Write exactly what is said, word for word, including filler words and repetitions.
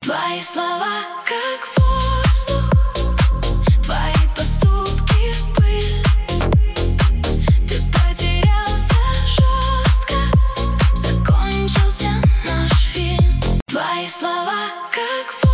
Твои слова как воздух, твои поступки пыль. Ты потерялся жестко, закончился наш фильм. Твои слова как воздух.